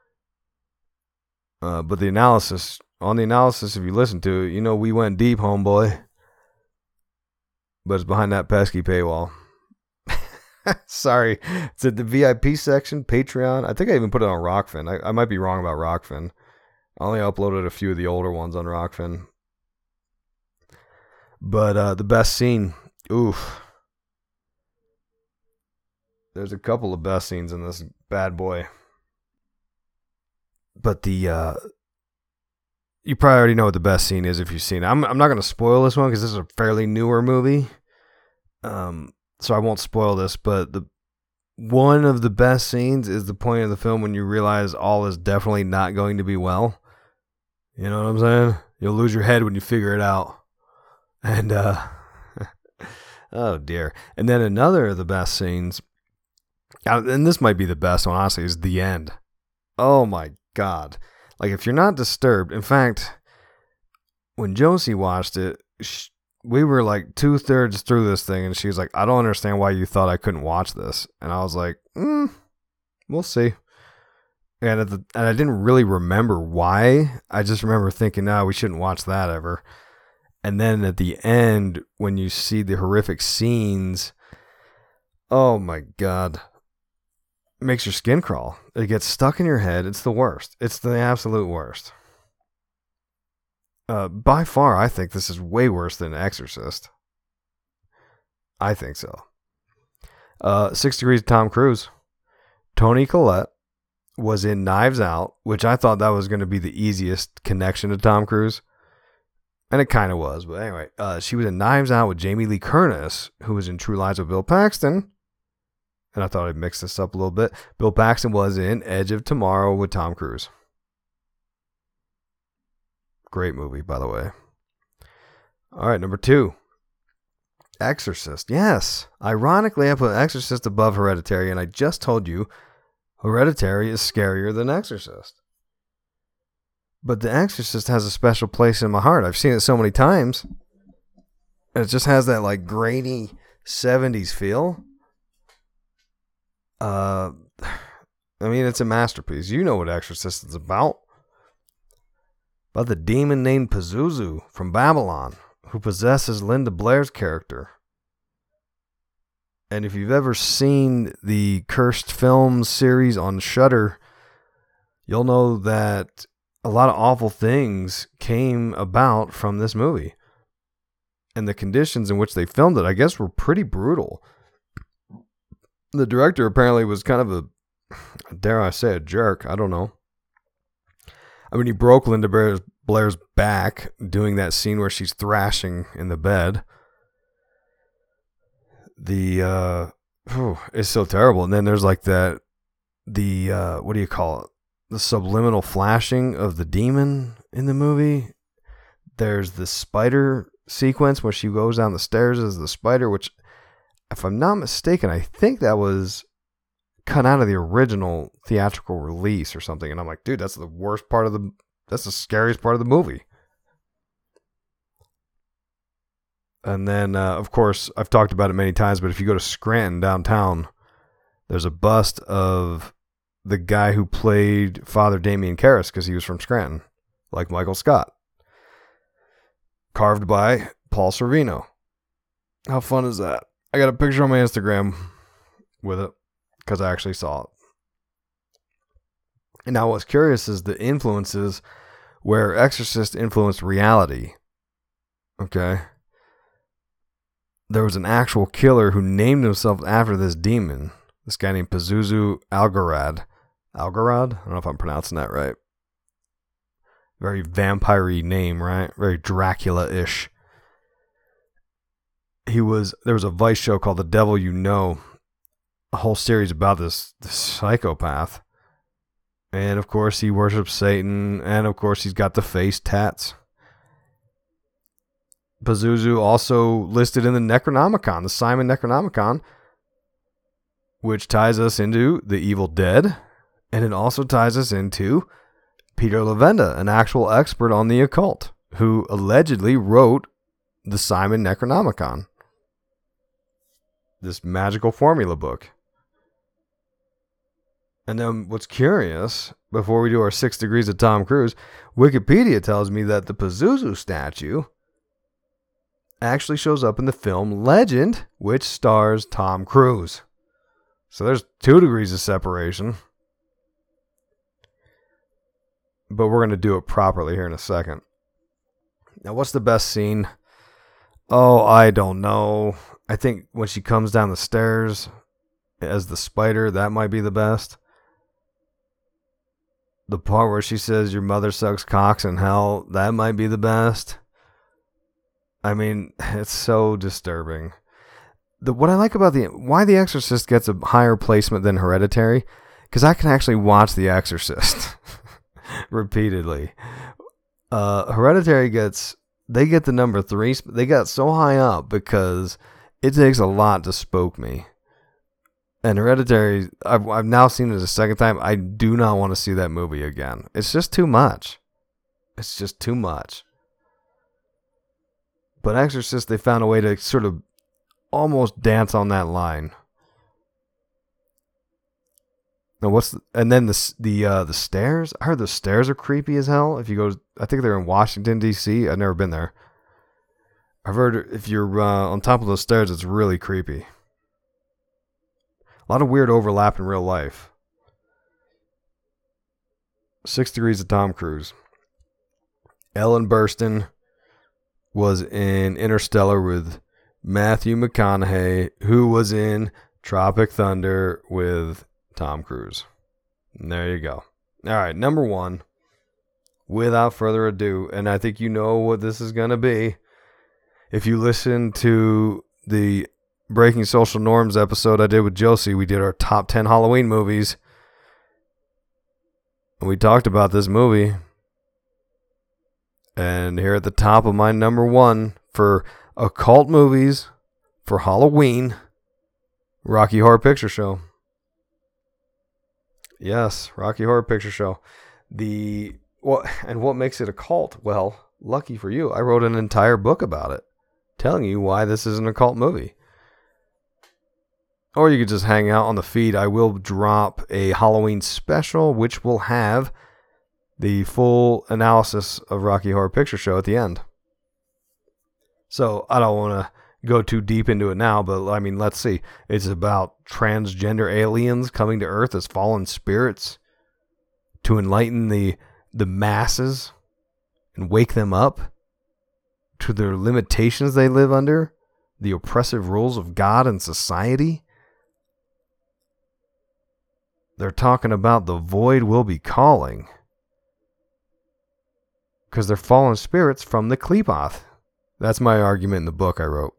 Uh, but the analysis, on the analysis, if you listen to it, you know we went deep, homeboy. But it's behind that pesky paywall. Sorry. It's at the V I P section, Patreon. I think I even put it on Rockfin. I, I might be wrong about Rockfin. I only uploaded a few of the older ones on Rockfin. But uh, the best scene, oof. There's a couple of best scenes in this bad boy. But the, uh, you probably already know what the best scene is if you've seen it. I'm, I'm not going to spoil this one because this is a fairly newer movie. Um, so I won't spoil this, but the one of the best scenes is the point of the film when you realize all is definitely not going to be well. You know what I'm saying? You'll lose your head when you figure it out. And, uh, oh dear. And then another of the best scenes, and this might be the best one, honestly, is the end. Oh my God. Like, if you're not disturbed, in fact, when Josie watched it, she, we were like two thirds through this thing, and she was like, I don't understand why you thought I couldn't watch this. And I was like, mm, we'll see. And, at the, and I didn't really remember why. I just remember thinking, no, we shouldn't watch that ever. And then at the end, when you see the horrific scenes, oh my God. It makes your skin crawl. It gets stuck in your head. It's the worst. It's the absolute worst. Uh, by far, I think this is way worse than Exorcist. I think so. Uh, Six Degrees of Tom Cruise. Toni Collette was in Knives Out, which I thought that was going to be the easiest connection to Tom Cruise. And it kind of was. But anyway, uh, she was in Knives Out with Jamie Lee Curtis, who was in True Lies with Bill Paxton. And I thought I'd mix this up a little bit. Bill Paxton was in Edge of Tomorrow with Tom Cruise. Great movie, by the way. All right, number two. Exorcist. Yes. Ironically, I put Exorcist above Hereditary, and I just told you Hereditary is scarier than Exorcist. But The Exorcist has a special place in my heart. I've seen it so many times. And it just has that like grainy seventies feel. Uh, I mean, it's a masterpiece. You know what Exorcist is about. About the demon named Pazuzu from Babylon, who possesses Linda Blair's character. And if you've ever seen the Cursed Films series on Shudder, you'll know that a lot of awful things came about from this movie. And the conditions in which they filmed it, I guess, were pretty brutal. The director apparently was kind of a, dare I say, a jerk. I don't know. I mean, he broke Linda Blair's, Blair's back doing that scene where she's thrashing in the bed. The, uh, whew, it's so terrible. And then there's like that, the, uh, what do you call it? The subliminal flashing of the demon in the movie. There's the spider sequence where she goes down the stairs as the spider, which, if I'm not mistaken, I think that was cut out of the original theatrical release or something. And I'm like, dude, that's the worst part of the, that's the scariest part of the movie. And then, uh, of course, I've talked about it many times, but if you go to Scranton downtown, there's a bust of the guy who played Father Damien Karras, because he was from Scranton, like Michael Scott. Carved by Paul Sorvino. How fun is that? I got a picture on my Instagram with it because I actually saw it. And now what's curious is the influences where Exorcist influenced reality. Okay. There was an actual killer who named himself after this demon. This guy named Pazuzu Algarad. Algarad? I don't know if I'm pronouncing that right. Very vampire-y name, right? Very Dracula-ish. He was, there was a Vice show called The Devil You Know. A whole series about this, this psychopath. And of course he worships Satan. And of course he's got the face tats. Pazuzu also listed in the Necronomicon, the Simon Necronomicon, which ties us into the Evil Dead, and it also ties us into Peter Levenda, an actual expert on the occult, who allegedly wrote the Simon Necronomicon, this magical formula book. And then what's curious, before we do our six degrees of Tom Cruise, Wikipedia tells me that the Pazuzu statue actually shows up in the film Legend, which stars Tom Cruise. So there's two degrees of separation. But we're going to do it properly here in a second. Now, what's the best scene? Oh, I don't know. I think when she comes down the stairs as the spider, that might be the best. The part where she says, your mother sucks cocks in hell, that might be the best. I mean, it's so disturbing. The what I like about the why The Exorcist gets a higher placement than Hereditary, because I can actually watch The Exorcist repeatedly. Uh, Hereditary gets they get the number three. They got so high up because it takes a lot to spook me. And Hereditary, I've I've now seen it a second time. I do not want to see that movie again. It's just too much. It's just too much. But Exorcist, they found a way to sort of almost dance on that line. Now what's the, and then the the uh, the stairs? I heard the stairs are creepy as hell. If you go, I think they're in Washington D C. I've never been there. I've heard if you're uh, on top of those stairs, it's really creepy. A lot of weird overlap in real life. Six Degrees of Tom Cruise. Ellen Burstyn was in Interstellar with Matthew McConaughey, who was in Tropic Thunder with Tom Cruise. And there you go. All right, number one, without further ado, and I think you know what this is going to be. If you listen to the Breaking Social Norms episode I did with Josie, we did our top ten Halloween movies. And we talked about this movie. And here at the top of my number one for occult movies for Halloween, Rocky Horror Picture Show. Yes, Rocky Horror Picture Show. The what and what makes it a cult? Well, lucky for you, I wrote an entire book about it, telling you why this is an occult movie. Or you could just hang out on the feed. I will drop a Halloween special, which will have the full analysis of Rocky Horror Picture Show at the end. So I don't want to go too deep into it now, but I mean, let's see. It's about transgender aliens coming to Earth as fallen spirits to enlighten the the masses and wake them up to the limitations they live under, the oppressive rules of God and society. They're talking about the void will be calling, because they're fallen spirits from the Qliphoth. That's my argument in the book I wrote.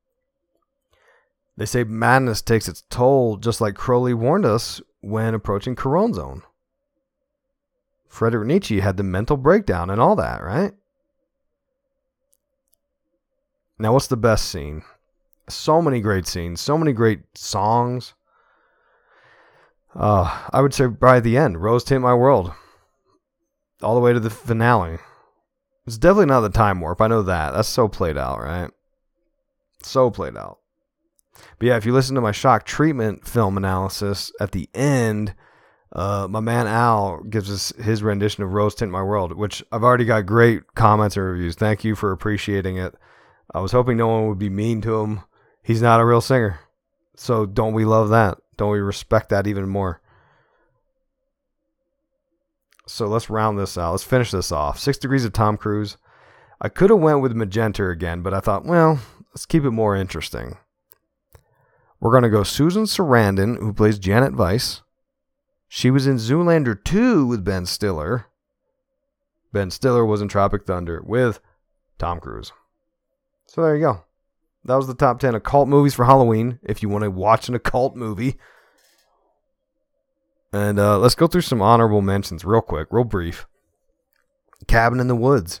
They say madness takes its toll, just like Crowley warned us when approaching Corone Zone. Friedrich Nietzsche had the mental breakdown and all that, right? Now, what's the best scene? So many great scenes, so many great songs. Uh, I would say by the end, Rose Tint My World. All the way to the finale. It's definitely not the Time Warp, I know that. That's so played out, right? So played out. But yeah, if you listen to my shock treatment film analysis at the end, uh, my man Al gives us his rendition of Rose Tint My World, which I've already got great comments and reviews. Thank you for appreciating it. I was hoping no one would be mean to him He's not a real singer. So don't we love that? Don't we respect that even more? So let's round this out. Let's finish this off. Six Degrees of Tom Cruise. I could have went with Magenta again, but I thought, well, let's keep it more interesting. We're going to go Susan Sarandon, who plays Janet Weiss. She was in Zoolander two with Ben Stiller. Ben Stiller was in Tropic Thunder with Tom Cruise. So there you go. That was the top ten occult movies for Halloween, if you want to watch an occult movie. And uh, let's go through some honorable mentions real quick, real brief. Cabin in the Woods.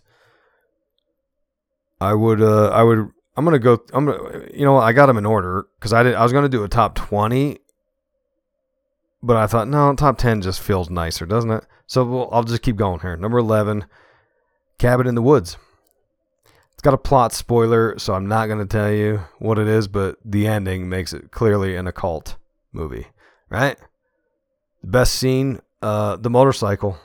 I would, uh, I would, I'm gonna go. I'm gonna, you know, I got them in order because I did. I was gonna do a top twenty, but I thought no, top ten just feels nicer, doesn't it? So we'll, I'll just keep going here. Number eleven, Cabin in the Woods. It's got a plot spoiler, so I'm not going to tell you what it is, but the ending makes it clearly an occult movie, right? The best scene, uh, the motorcycle.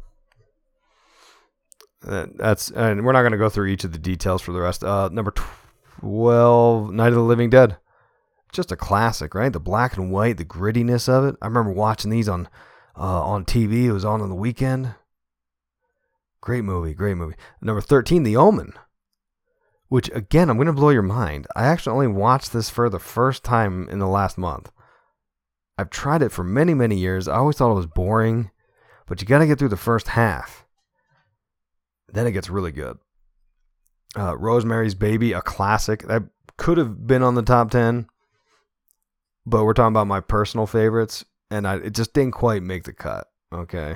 Uh, that's, and we're not going to go through each of the details for the rest. Uh, number twelve, Night of the Living Dead. Just a classic, right? The black and white, the grittiness of it. I remember watching these on, uh, on T V. It was on on the weekend. Great movie, great movie. Number thirteen, The Omen. Which, again, I'm going to blow your mind. I actually only watched this for the first time in the last month. I've tried it for many, many years. I always thought it was boring. But you got to get through the first half. Then it gets really good. Uh, Rosemary's Baby, a classic. That could have been on the top ten. But we're talking about my personal favorites. And I, it just didn't quite make the cut. Okay.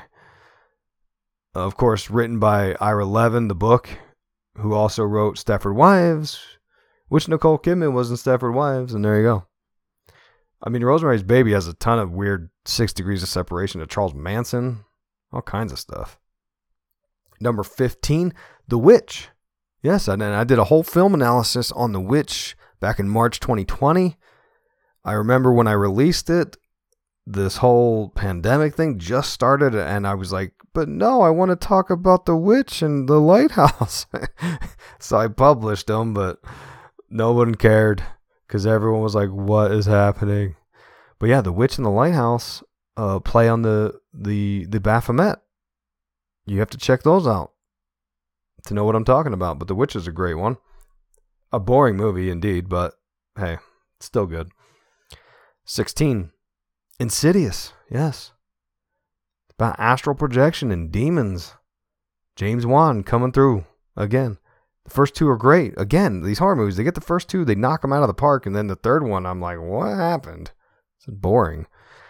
Uh, of course, written by Ira Levin, the book, who also wrote Stepford Wives, which Nicole Kidman was in Stepford Wives, and there you go. I mean, Rosemary's Baby has a ton of weird six degrees of separation to Charles Manson, all kinds of stuff. Number fifteen, The Witch. Yes, and I did a whole film analysis on The Witch back in March twenty twenty. I remember when I released it, this whole pandemic thing just started, and I was like, but no, I want to talk about The Witch and The Lighthouse. So I published them, but no one cared because everyone was like, what is happening? But yeah, The Witch and The Lighthouse uh, play on the, the, the Baphomet. You have to check those out to know what I'm talking about. But The Witch is a great one. A boring movie indeed, but hey, it's still good. sixteen. Insidious, yes. About astral projection and demons. James Wan coming through again. The first two are great. Again, these horror movies, they get the first two, they knock them out of the park, and then the third one, I'm like, what happened? It's boring.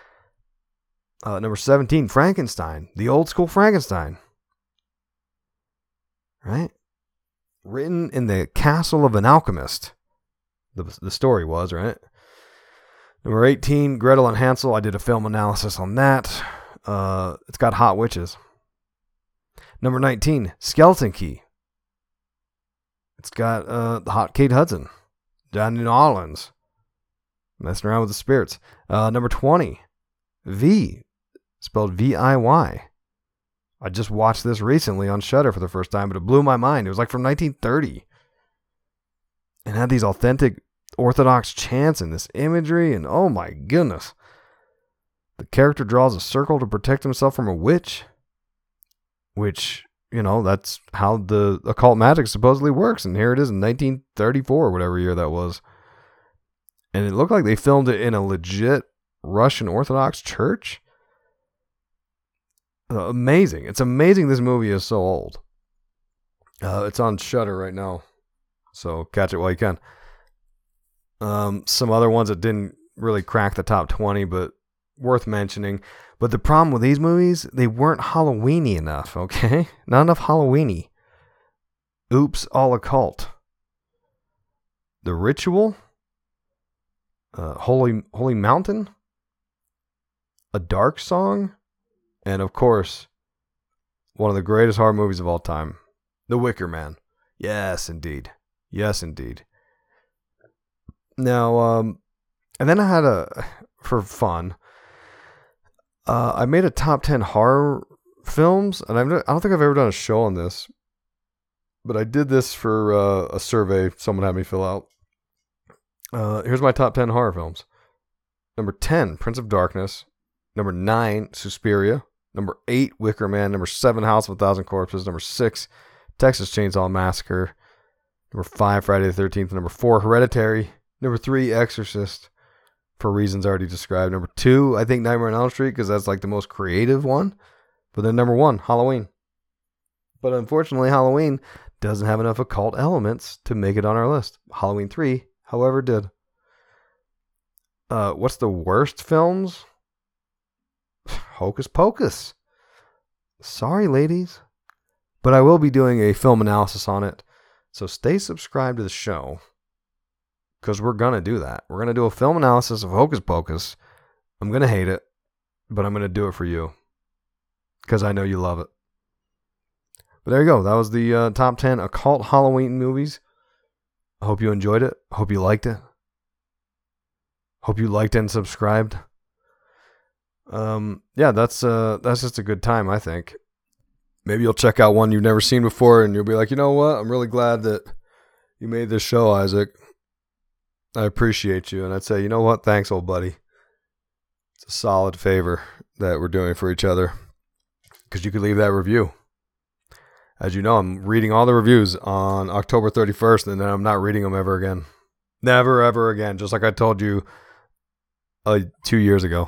Uh, number seventeen, Frankenstein. The old school Frankenstein. Right? Written in the castle of an alchemist. The, the story was, right? Number eighteen, Gretel and Hansel. I did a film analysis on that. Uh, it's got hot witches. Number nineteen, Skeleton Key. It's got uh, the hot Kate Hudson down in New Orleans, messing around with the spirits. Uh, number twenty, V, spelled V I Y. I just watched this recently on Shudder for the first time, but it blew my mind. It was like from nineteen thirty. And had these authentic Orthodox chants and this imagery, and oh my goodness. The character draws a circle to protect himself from a witch, which, you know, that's how the occult magic supposedly works. And here it is in nineteen thirty-four, whatever year that was. And it looked like they filmed it in a legit Russian Orthodox church. Uh, amazing. It's amazing this movie is so old. Uh, it's on Shudder right now, so catch it while you can. Um, some other ones that didn't really crack the top twenty, but worth mentioning. But the problem with these movies, they weren't Halloween-y enough, okay? Not enough Halloween-y. Oops, All Occult. The Ritual. Uh, Holy Holy Mountain. A Dark Song. And of course, one of the greatest horror movies of all time, The Wicker Man. Yes, indeed. Yes, indeed. Now, um, and then I had a, for fun, uh, I made a top ten horror films, and I've, I don't think I've ever done a show on this, but I did this for uh, a survey someone had me fill out. Uh, here's my top ten horror films. Number ten, Prince of Darkness. Number nine, Suspiria. Number eight, Wicker Man. Number seven, House of a Thousand Corpses. Number six, Texas Chainsaw Massacre. Number five, Friday the thirteenth. Number four, Hereditary. Number three, Exorcist, for reasons already described. Number two, I think Nightmare on Elm Street, because that's like the most creative one. But then number one, Halloween. But unfortunately, Halloween doesn't have enough occult elements to make it on our list. Halloween three, however, did. Uh, what's the worst films? Hocus Pocus. Sorry, ladies. But I will be doing a film analysis on it. So stay subscribed to the show, because we're going to do that. We're going to do a film analysis of Hocus Pocus. I'm going to hate it, but I'm going to do it for you, because I know you love it. But there you go. That was the uh, top ten occult Halloween movies. I hope you enjoyed it. Hope you liked it. Hope you liked and subscribed. Um, yeah, that's uh, that's just a good time, I think. Maybe you'll check out one you've never seen before, and you'll be like, you know what? I'm really glad that you made this show, Isaac. I appreciate you. And I'd say, you know what? Thanks, old buddy. It's a solid favor that we're doing for each other, because you could leave that review. As you know, I'm reading all the reviews on October thirty-first, and then I'm not reading them ever again. Never, ever again. Just like I told you uh, two years ago.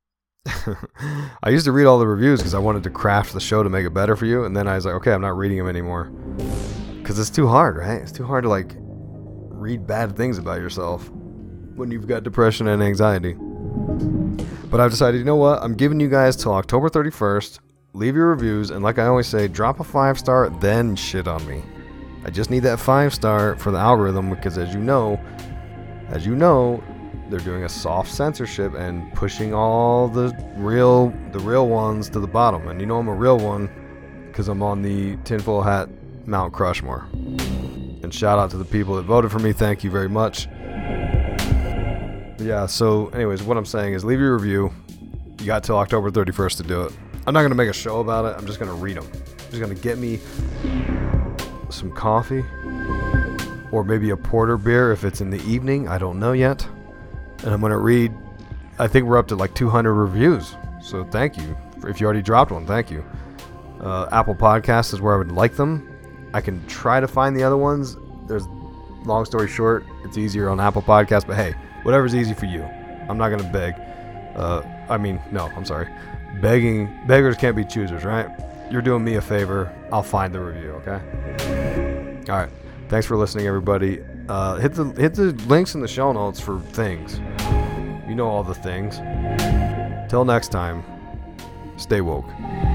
I used to read all the reviews because I wanted to craft the show to make it better for you. And then I was like, okay, I'm not reading them anymore. Because it's too hard, right? It's too hard to like read bad things about yourself when you've got depression and anxiety. But I've decided, you know what? I'm giving you guys till October thirty-first. Leave your reviews, and like I always say, drop a five star, then shit on me. I just need that five star for the algorithm, because as you know, as you know, they're doing a soft censorship and pushing all the real, the real ones to the bottom. And you know I'm a real one because I'm on the tinfoil hat Mount Crushmore. And shout out to the people that voted for me. Thank you very much. Yeah. So, anyways, what I'm saying is, leave your review. You got till October thirty-first to do it. I'm not going to make a show about it. I'm just going to read them. I'm just going to get me some coffee, or maybe a porter beer if it's in the evening. I don't know yet. And I'm going to read, I think we're up to like two hundred reviews. So thank you. If you already dropped one, thank you. Uh, Apple Podcasts is where I would like them. I can try to find the other ones. There's, long story short, it's easier on Apple Podcasts. But hey, whatever's easy for you. I'm not going to beg. Uh, I mean, no, I'm sorry. Begging, beggars can't be choosers, right? You're doing me a favor. I'll find the review, okay? All right. Thanks for listening, everybody. Uh, hit the hit the links in the show notes for things. You know all the things. Till next time, stay woke.